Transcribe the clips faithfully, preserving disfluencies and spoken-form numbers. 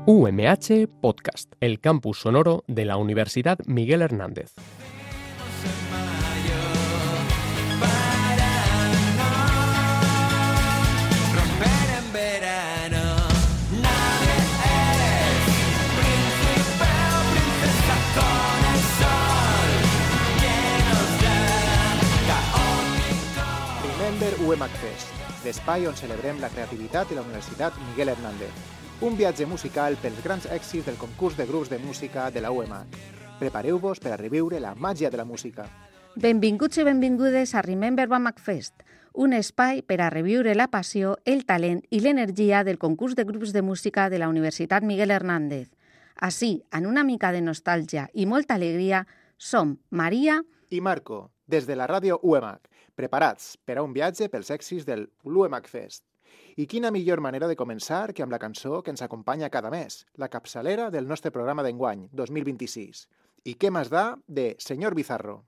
U M H Podcast, el campus sonoro de la Universidad Miguel Hernández. U M H Fest, l'espai on celebrem la creativitat de la Universitat Miguel Hernández. Un viatge musical pels grans èxits del concurs de grups de música de la U M H. Prepareu-vos per a reviure la màgia de la música. Benvinguts i benvingudes a Remember U M H Fest, un espai per a reviure la passió, el talent i l'energia del concurs de grups de música de la Universitat Miguel Hernández. Així, en una mica de nostàlgia i molta alegria, som Maria i Marco, des de la ràdio U M H, preparats per a un viatge pels èxits del U M H Fest. I quina millor manera de començar que amb la cançó que ens acompanya cada mes, la capçalera del nostre programa d'enguany, dos mil vint-i-sis. I què més da de Senyor Bizarro.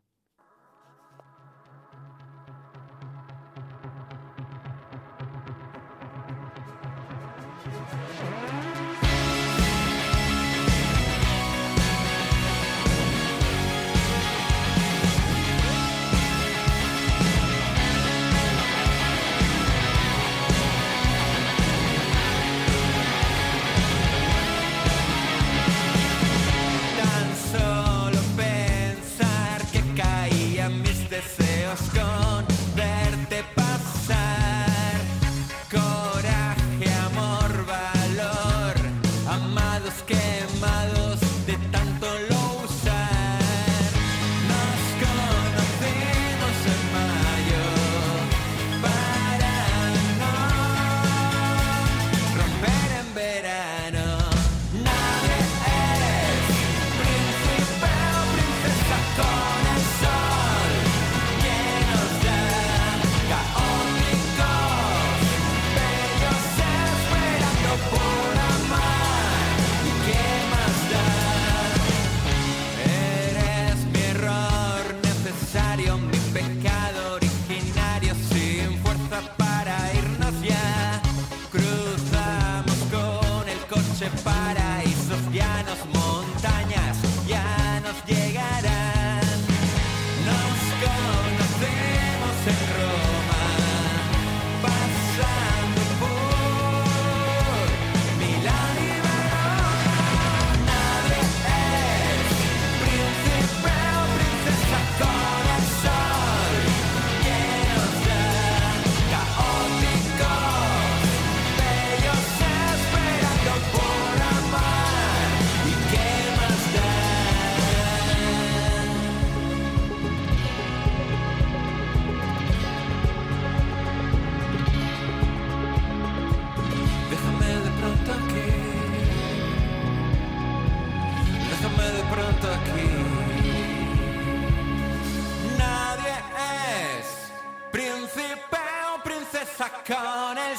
Con el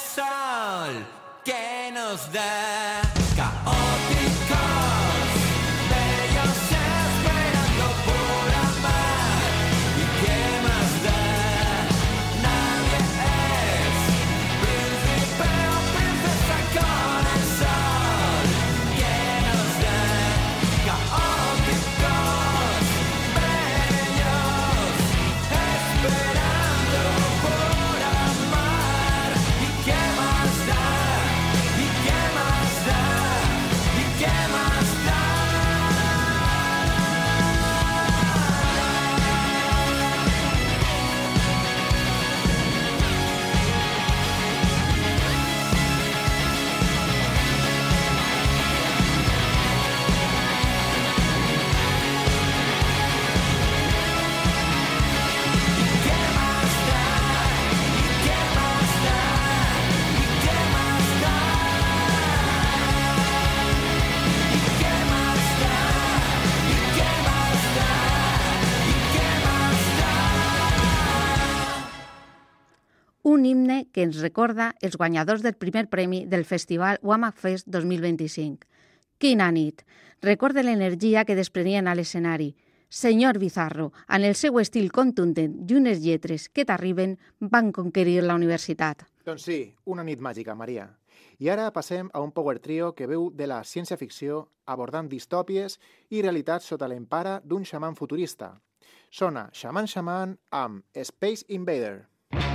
sol que nos da caóticos, bellos esperando por amar. ¿Y qué más da? Nadie es príncipe o princesa con el sol que nos da caóticos, bellos esperando por amar. ¿Qué más da? ¿Y qué más da? ¿Y qué más da? Un himne que ens recorda els guanyadors del primer premi del Festival U M H Fest dos mil vint-i-cinc. Quina nit! Recorda l'energia que desprenien a l'escenari. Senyor Bizarro, en el seu estil contundent i unes lletres que t'arriben, van conquerir la universitat. Doncs sí, una nit màgica, Maria. I ara passem a un power trio que veu de la ciència-ficció abordant distòpies i realitats sota l'empara d'un xaman futurista. Sona Xaman Xaman amb Space Invader.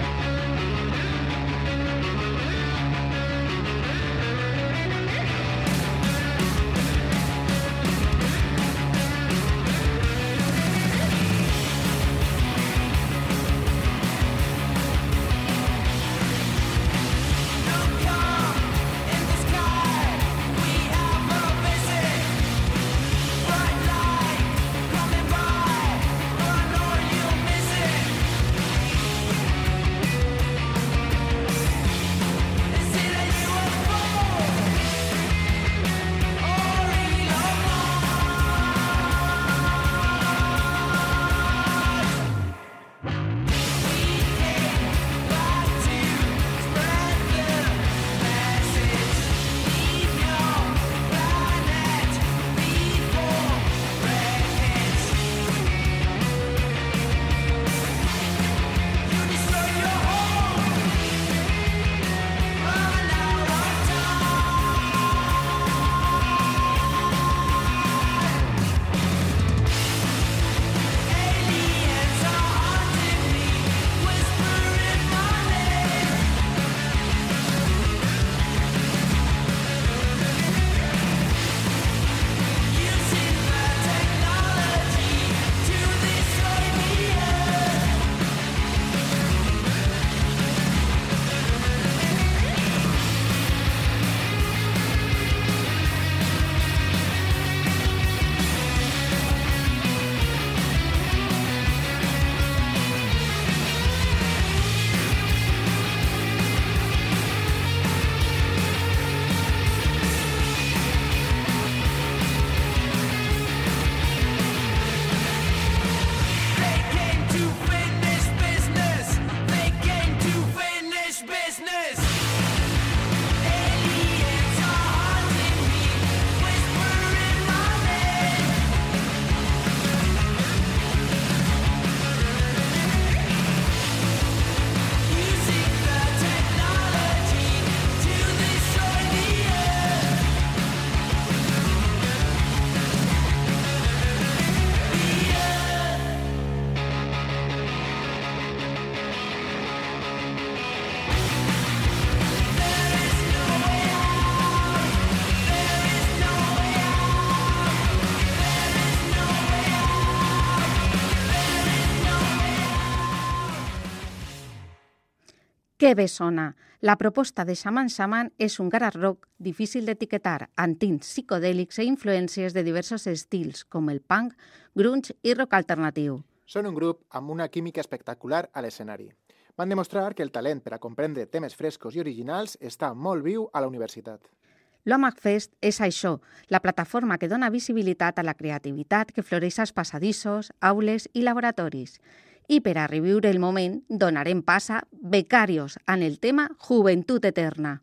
Que bé sona! La proposta de Xaman Xaman és un garage rock difícil d'etiquetar, amb tints psicodèlics e influències de diversos estils, com el punk, grunge i rock alternatiu. Són un grup amb una química espectacular a l'escenari. Van demostrar que el talent per a comprendre temes frescos i originals està molt viu a la universitat. L'U M A C Fest és això, la plataforma que dona visibilitat a la creativitat que floreix als passadissos, aules i laboratoris. I per a reviure el moment, donarem pas a Becarios en el tema Juventud Eterna.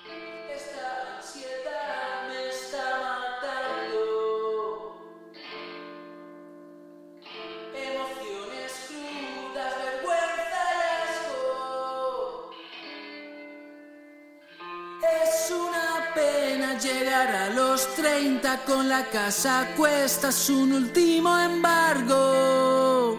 Esta ansiedad me está matando. Emociones crudas, vergüenza y asco. Es una pena llegar a los treinta con la casa a cuestas, un último embargo.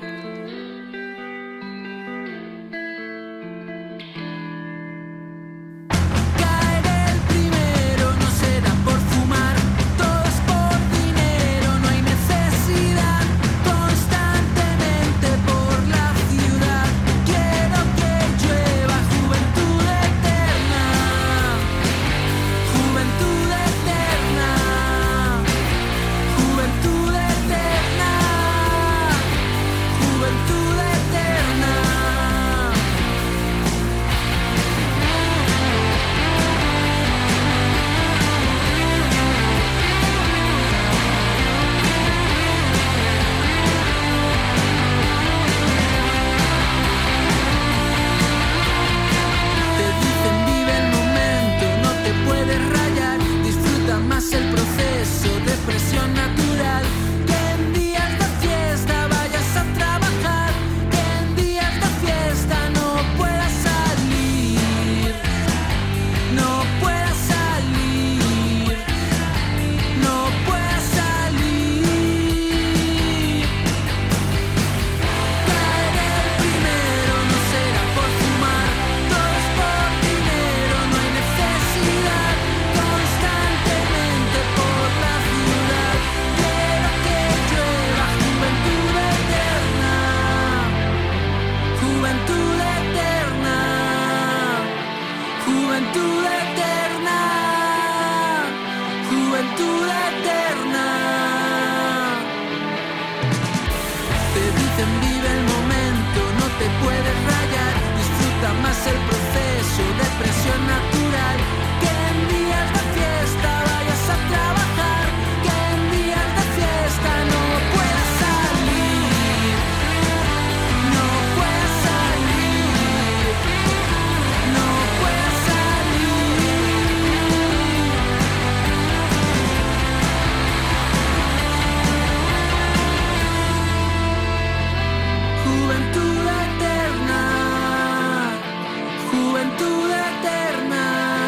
Juventud eterna. juventud eterna, juventud eterna. Te dicen vive el momento, no te puedes rayar, disfruta más el proceso, depresión natural, que en días de fiesta vayas a trabajar, que en días de fiesta no puedes salir, no puedes salir, no puedes salir. Juventud eterna, juventud eterna,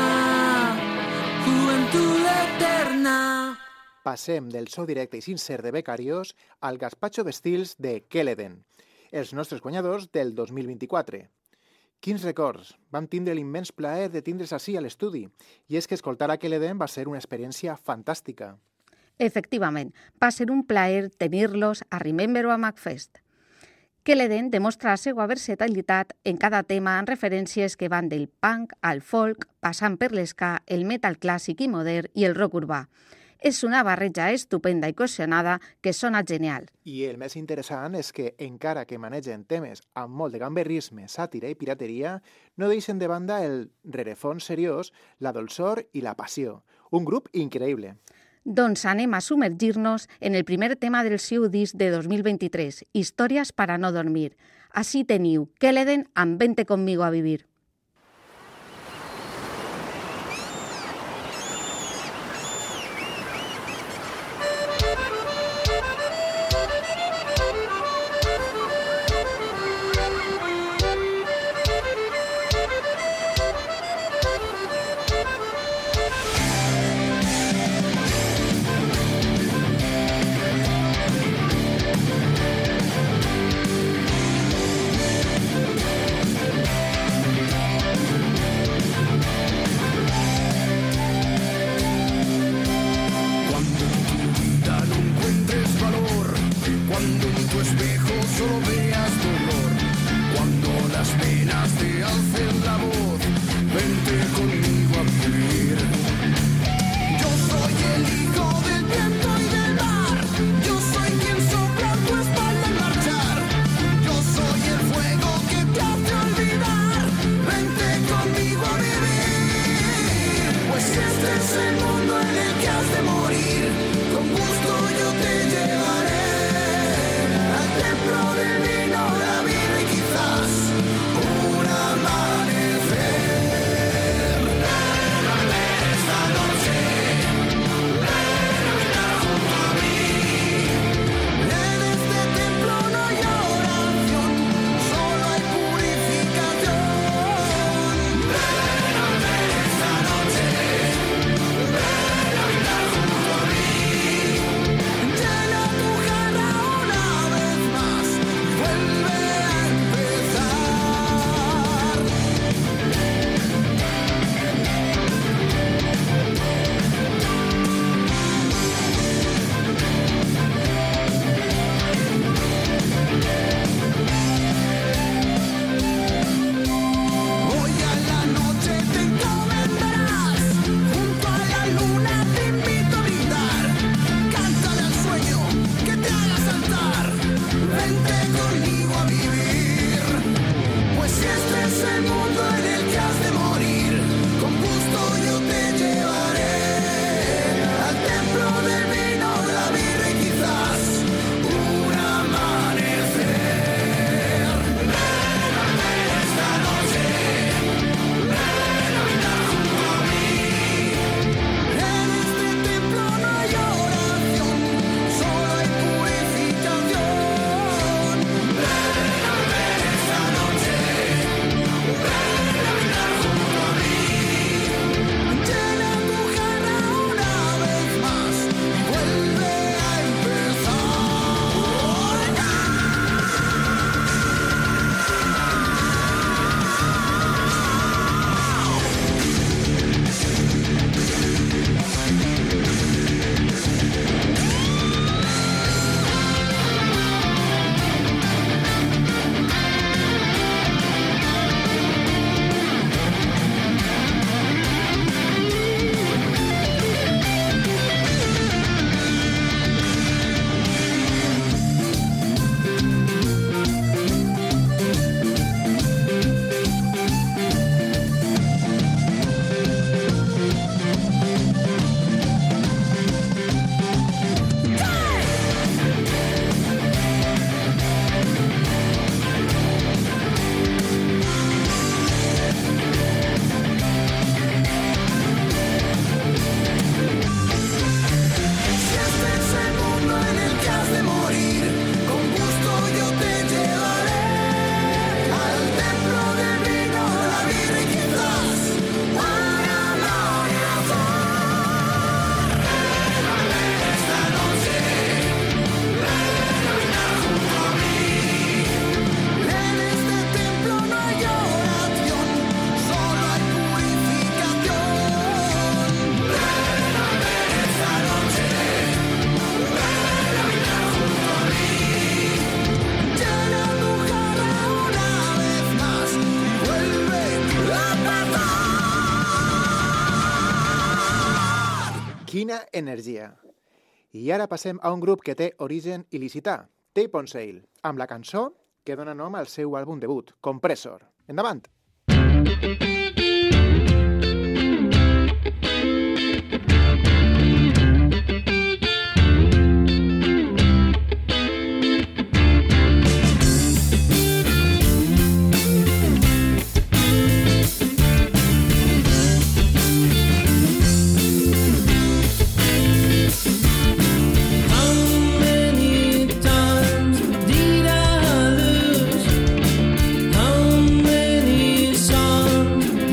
juventud eterna. Passem del so directe i sincer de Becarios al gaspatxo d'estils de Keleden, els nostres guanyadors del dos mil vint-i-quatre. Quins records! Vam tindre l'immens plaer de tindre's així a l'estudi, i és que escoltar a Keleden va ser una experiència fantàstica. Efectivament, va ser un plaer tenir-los a Remember o a McFest. Keleden demostra la seva versatilitat en cada tema amb referències que van del punk al folk, passant per l'esca, el metal clàssic i modern i el rock urbà. És una barreja estupenda i cohesionada que sona genial. I el més interessant és que, encara que manegen temes amb molt de gamberrisme, sàtira i pirateria, no deixen de banda el rerefons seriós, la dolçor i la passió. Un grup increïble. Doncs anem a submergir-nos en el primer tema del seu disc de dos mil vint-i-tres, Històries para no dormir. Així teniu Keleden amb Vente conmigo a vivir. Quina energia! I ara passem a un grup que té origen il·licità, Tape on Sale, amb la cançó que dona nom al seu àlbum debut, Compressor. Endavant! How many songs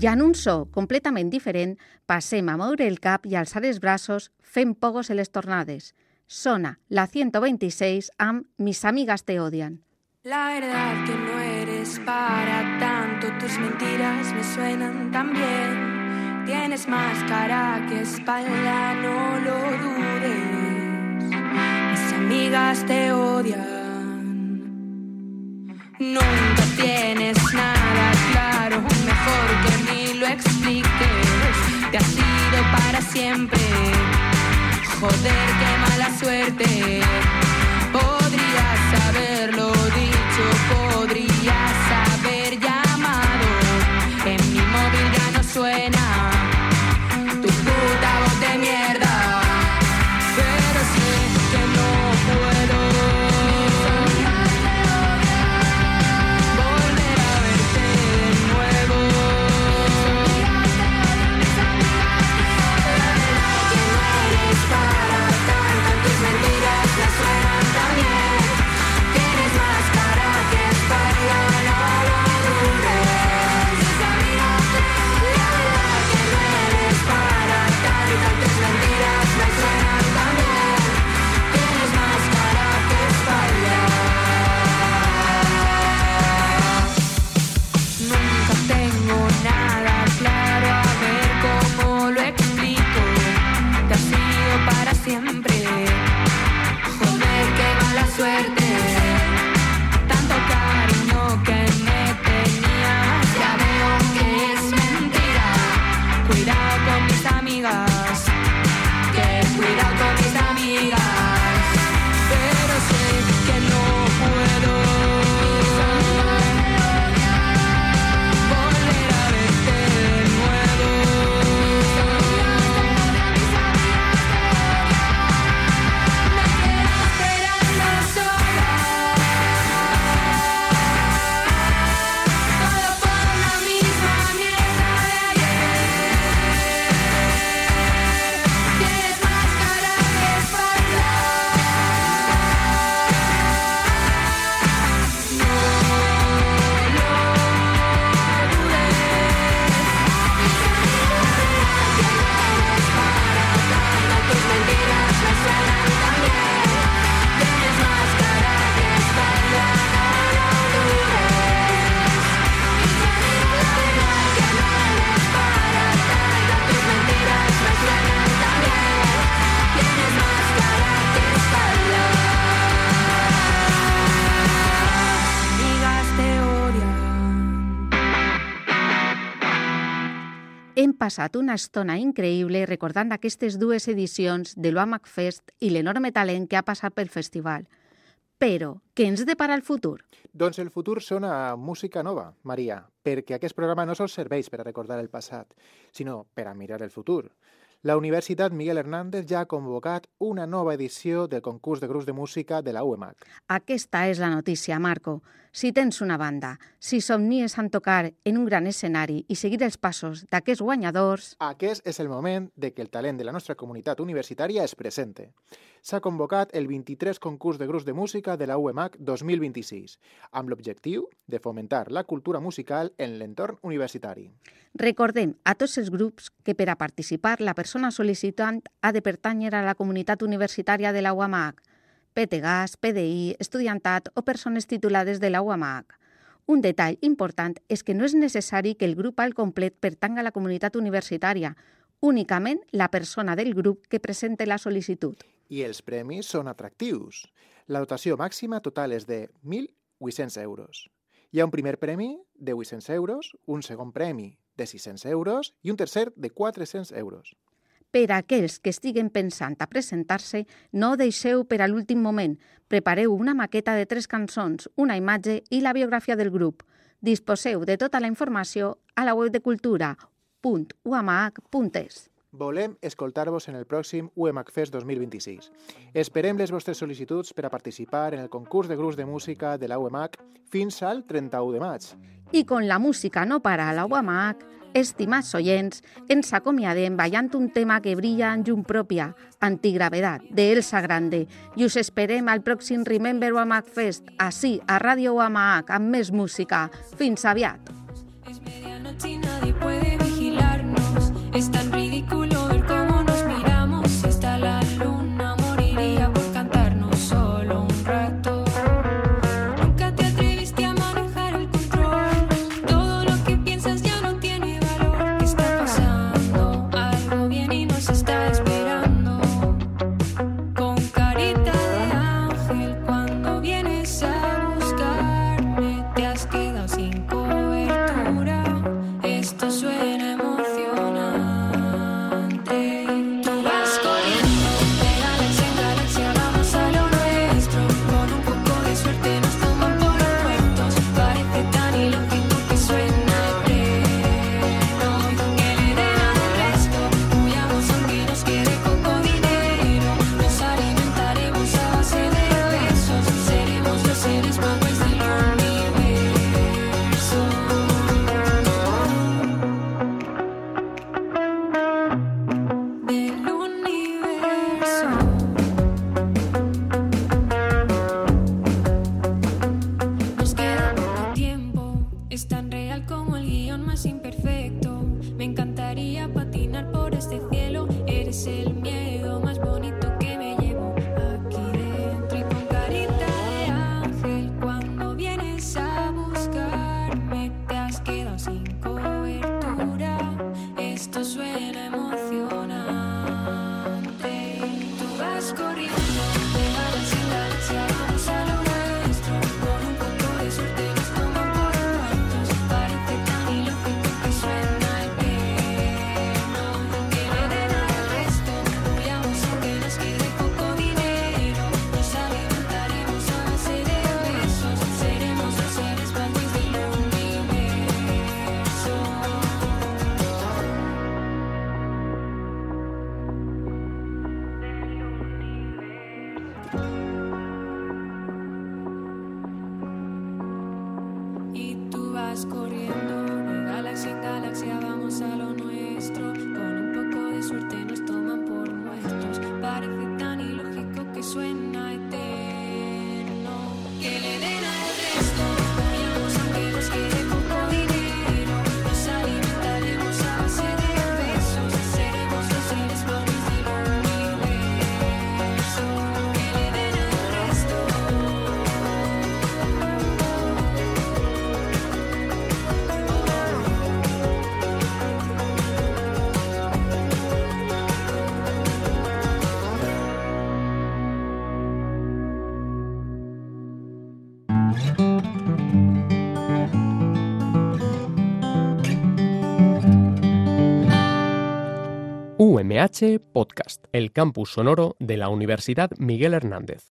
I en un so completament diferent, passem a moure el cap i alçar els braços fent pogos en les tornades. Sona la ciento veintiséis amb Mis amigas te odian. La verdad que no eres para tanto, tus mentiras me suenan tan bien. Tienes más cara que espalda, no lo dudes. Mis amigas te odian. Nunca tienes nada claro, mejor que ni lo expliques. Te has ido para siempre. Joder, qué mala suerte. Podrías haberlo dicho, podrías haber llamado. En mi móvil ya no suena tu puta voz de mierda. Pero sé que no puedo volver a verte de nuevo. Que no eres para tanto, tus mentiras me suenan tan bien. Tienes más cara que espalda, no lo dudes. La verdad que no eres para tanto, tus mentiras me suenan tan bien. Tienes más cara que espalda. Nunca tengo nada claro, a ver cómo lo explico. Te has ido para siempre. Joder, qué mala suerte. Tanto cariño que me tenías, ya veo que es mentira. Cuidado con mis amigas, que cuidado con mis amigas. Pero sé que no puedo volver a verte de nuevo. Me quedo esperando sola, todo por la misma mierda de ayer. Tienes más cara que espalda. No lo dudes. Que no eres para tanto, tus mentiras me suenan tan bien. Tienes más cara que espalda, no lo dudes. Que no eres para tanto, tus mentiras me suenan tan bien. Tienes más cara que espalda. Amigas te odian. Hem passat una estona increïble recordant aquestes dues edicions de l'U A M A C Fest i l'enorme talent que ha passat pel festival. Però, què ens depara el futur? Doncs el futur sona a música nova, Maria, perquè aquest programa no sols serveix per a recordar el passat, sinó per a mirar el futur. La Universitat Miguel Hernández ja ha convocat una nova edició del concurs de grups de música de la U E M A C. Aquesta és la notícia, Marco. Si tens una banda, si somnies en tocar en un gran escenari i seguir els passos d'aquests guanyadors... Aquest és el moment de que el talent de la nostra comunitat universitària es presente. S'ha convocat el vint-i-tres concurs de grups de música de la U E M A C dos mil vint-i-sis, amb l'objectiu de fomentar la cultura musical en l'entorn universitari. Recordem a tots els grups que per a participar la persona sol·licitant ha de pertànyer a la comunitat universitària de la U A M A C, P T G A S, P D I, estudiantat o persones titulades de la U A M A C. Un detall important és que no és necessari que el grup al complet pertanga a la comunitat universitària, únicament la persona del grup que presente la sol·licitud. I els premis són atractius. La dotació màxima total és de mil vuit-cents euros. Hi ha un primer premi de vuit-cents euros, un segon premi de sis-cents euros i un tercer de quatre-cents euros. Per a aquells que estiguen pensant a presentar-se, no deixeu per a l'últim moment. Prepareu una maqueta de tres cançons, una imatge i la biografia del grup. Disposeu de tota la informació a la web de cultura punt u a m a c punt e s. Volem escoltar-vos en el pròxim U E M A C Fest dos mil vint-i-sis. Esperem les vostres sol·licituds per a participar en el concurs de grups de música de la U E M A C fins al trenta-u de maig. I con la música no para a la U A M A C, estimats oients, ens acomiadem ballant un tema que brilla en llum pròpia, Antigravedad, de Elsa Grande, i us esperem al pròxim Remember U A M A C Fest, ací, a Ràdio U A M A C, amb més música. Fins aviat! Es medianoche y nadie puede este cielo, eres el miedo más bonito que me llevo aquí dentro y con carita de ángel. Cuando vienes a buscarme, te has quedado sin cobertura. Esto suena emocionante. Tú vas corriendo de galaxia en galaxia, vamos a lo nuestro. Con un poco de suerte nos toman por muertos. Parece tan ilógico que suena eterno. Que le den al resto, huyamos aunque nos quede poco dinero. Nos alimentaremos a base de besos. Seremos los seres padres del universo. Y tú vas corriendo de galaxia en galaxia, vamos a lo nuestro. Con un poco de suerte nos toman por muertos. Parece tan ilógico que suena eterno. Que le den al resto, huyamos aunque nos quede poco dinero. Nos alimentaremos a base de besos. Seremos los seres pobres del universo. Que le den al resto. U M H Podcast, el campus sonoro de la Universidad Miguel Hernández.